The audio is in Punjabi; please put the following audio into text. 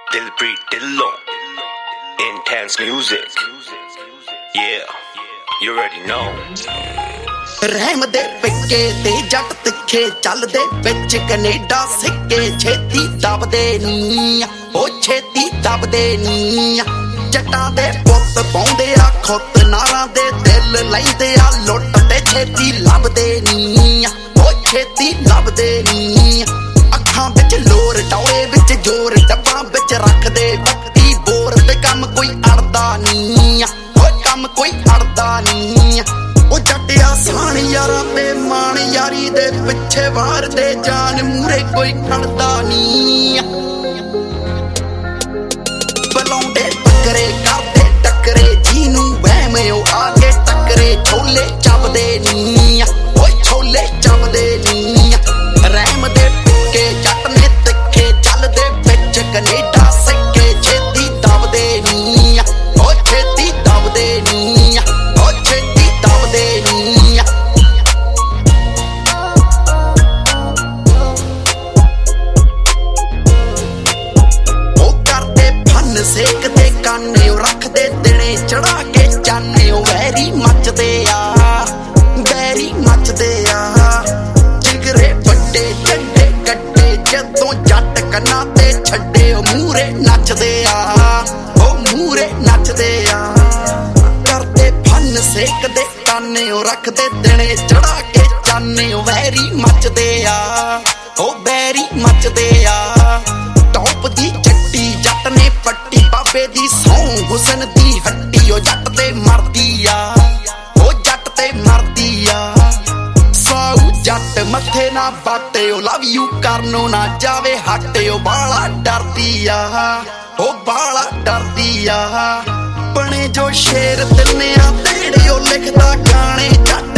Dilpreet Dillon, intense music. Yeah, you already know. ਰਹਿਮ ਦੇ ਪਿੱਕੇ ਤੇ ਜੱਟ ਤਿੱਖੇ ਚੱਲਦੇ ਵਿੱਚ ਕੈਨੇਡਾ ਸਿੱਕੇ ਛੇਤੀ ਦਬਦੇ ਨੀ ਉਹ ਛੇਤੀ ਦਬਦੇ ਨੀ ਜੱਟਾਂ ਦੇ ਪੁੱਤ ਪਾਉਂਦੇ ਆ ਖੁੱਤ ਨਾਰਾਂ ਦੇ ਦਿਲ ਲੈਂਦੇ ਆ ਲੁੱਟ ਤੇ ਛੇਤੀ ਲੱਭਦੇ ਨੀ ਉਹ ਛੇਤੀ ਲੱਭਦੇ ਨੀ ਅੱਖਾਂ ਵਿੱਚ ਲੋਰ ਟੌਲੇ ਵਿੱਚ ਜ਼ੋਰ ਡੱਬਾਂ ਵਿੱਚ ਰੱਖਦੇ ਬੱਤੀ ਬੋਰ ਤੇ ਕੰਮ ਕੋਈ ਅੜਦਾ ਨੀ ਉਹ ਕੰਮ ਕੋਈ ਅੜਦਾ ਨੀ ਉਹ ਜੱਟ ਆਸਾਨ ਯਾਰਾਂ ਤੇ ਮਾਣ ਯਾਰੀ ਦੇ ਪਿੱਛੇ ਵਾਰਦੇ ਜਾਨ ਮੂਰੇ ਕੋਈ ਖੜਦਾ ਨੀ ਬਲਾਉਂਦੇ ਟੱਕਰੇ ਕਰਦੇ ਟੱਕਰੇ ਜਿਹਨੂੰ ਵਹਿਮ ਉਹ ਆ ਕੇ ਟੱਕਰੇ ਛੋਲੇ ਚੱਬਦੇ ਨੀ ਓਏ ਛੋਲੇ ਚੱਬਦੇ ਨੀ ਰਹਿਮ ਦੇ ਟੁੱਕੇ ਜੱਟ ਨੇ ਤਿੱਖੇ ਚੱਲਦੇ ਵਿੱਚ ਕੈਨੇਡਾ ਸਿੱਕੇ ਛੇਤੀ ਦਬਦੇ ਨੀ ਓ ਛੇਤੀ ਦਬਦੇ ਨੀ ਓ ਛੇਤੀ ਦਬਦੇ ਨੀ ਉਹ ਕਰਦੇ ਫਨ ਸੇਕਦੇ ਕਾਨੇ ਉਹ ਰੱਖਦੇ ਦਿਨੇ ਚੜਾ ਕੇ ਚਾਨੇ ਉਹ ਵੈਰੀ ਮੱਚਦੇ ਆ ਵੈਰੀ ਮੱਚਦੇ ਆ ਜਿਗਰੇ ਵੱਡੇ ਝੰਡੇ ਗੱਡੇ ਜਦੋਂ ਜੱਟ ਕੰਨਾਂ ਤੇ ਛੱਡੇ ਉਹ ਮੂਰੇ ਨੱਚਦੇ ਆ ਉਹ ਮੂਰੇ ਨੱਚਦੇ ਆ ਕਰਦੇ ਫਨ ਸੇਕਦੇ ਕਾਨੇ ਉਹ ਰੱਖਦੇ ਦਿਨੇ ਚੜਾ ਕੇ ਚਾਨੇ ਉਹ ਵੈਰੀ ਮੱਚਦੇ ਆ ਉਹ ਵੈਰੀ ਮੱਚਦੇ ਆ ਟੌਪ ਦੀ ਚੱਟੀ ਜੱਟ ਨੇ ਪੱਟੀ ਬਾਬੇ ਦੀ ਸੌਂ ਹੁਸਨ ਦੀ ਹੱਟੀ ਉਹ ਜੱਟ ਤੇ ਮਰਦੀ ਆ ਉਹ ਜੱਟ ਤੇ ਮਰਦੀ ਆ ਸਾਊ ਜੱਟ ਮੱਥੇ ਨਾ ਬਾਟੇ ਉਹ ਲਵ ਯੂ ਕਰਨੋਂ ਨਾ ਜਾਵੇ ਹੱਟੇ ਉਹ ਬਾਲਾ ਡਰਦੀ ਆ ਉਹ ਬਾਲਾ ਡਰਦੀ ਆ ਬਣੇ ਜੋ ਸ਼ੇਰ ਦਿੰਨੇ ਆ ਤੇੜੇ ਉਹ ਲਿਖਦਾ ਗਾਣੇ ਜੱਟ